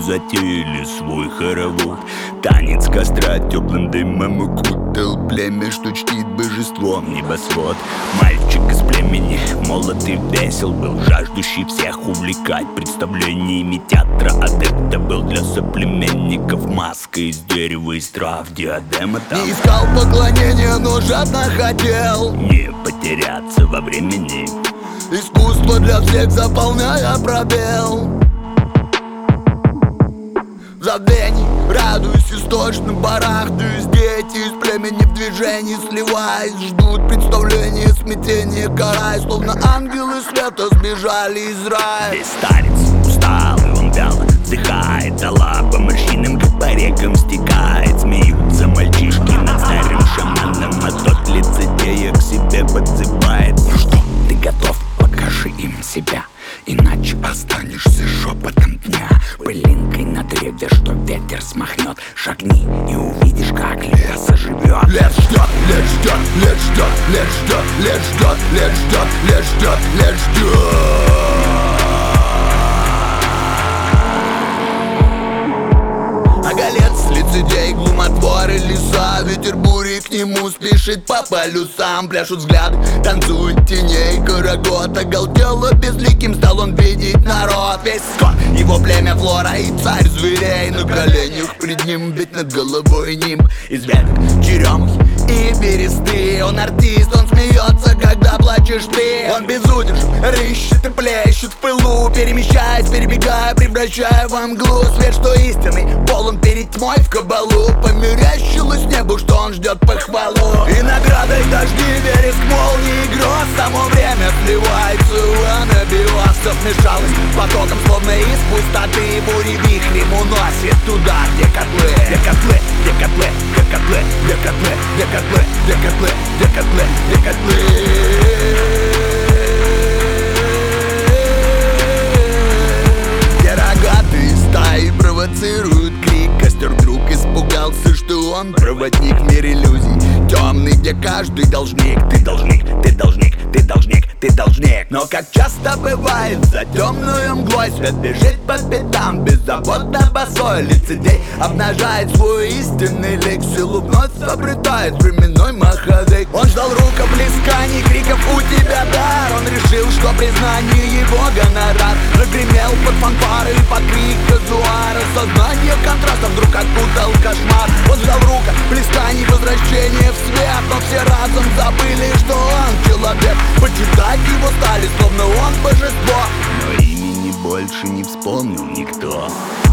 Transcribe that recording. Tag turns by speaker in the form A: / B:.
A: затеяли свой хоровод. Танец костра теплым дымом укутал племя, что чтит божеством небосвод. Мальчик из племени, молод и весел был, жаждущий всех увлекать представлениями театра. Адепта был для соплеменников маска из дерева, из трав, диадема там.
B: Не искал поклонения, но жадно хотел
A: не потеряться во времени.
B: Искусство для всех, заполняя пробел. В забвении радуюсь источным, барахтаюсь. Дети из племени в движении сливаясь, ждут представления, смятения, караясь, словно ангелы света сбежали из рая.
A: Весь старец усталый, он вяло вздыхает, а лапа морщинам, как по рекам стекает. Смеются мальчишки над старым шаманом, а тот лицедея к себе подзывает. Ну что, ты готов? Покажи им себя, иначе останешься шепотом дня, пылинкой на древе, что ветер смахнет. Шагни и увидишь, как лес оживет.
B: Лес ждет, лес ждет, лес ждет, лес ждет, лес ждет, лес ждет, лес ждет, лес ждет. Оголец, лицедей, глумотворы, леса, ветер бури к нему спешит по полюсам. Пляшут взгляды, танцуют теней, карагод оголтело безликим стал он видеть народ. Весь скот, его племя флора и царь зверей. На коленях пред ним, ведь над головой нимб из веток, черемухи и бересты. Он артист, он смеется, когда плачешь ты. Он безудержен, рыщет и плещет в пылу, перемещаясь, перебегая, превращая во мглу. Свет, что истинный, полон перед тьмой в кабалу. Померещилось небу, что он ждет похвалу. И наградой дожди, вереск, молнии, гроз. Само время сливается, анабиоз смешалось потоком, словно из пустоты. Бури вихрем уносит туда, где котлы, где котлы, где котлы, где котлы, где котлы, где котлы, где котлы, где котлы, где котлы. Где рогатые стаи провоцируют крик. Костер вдруг испугался, что он проводник в мир иллюзий темный, где каждый должник. Ты должник, ты должник, ты должник, ты должник. Но как часто бывает, за темную мглой свет бежит по пятам, беззаботно босой. Лицедей обнажает свой истинный лик, силу вновь обретает временной маховик. Он ждал рукоплесканий, криков «У тебя дар!» Он решил, что признание его гонорар. Загремел под фанфары и под крик казуара. Сознание контраста вдруг окутал кошмар. Он ждал рукоплесканий, возвращение в свет, но все разом забыли, что он человек. Почитать его стали, словно он божество,
A: но имени больше не вспомнил никто.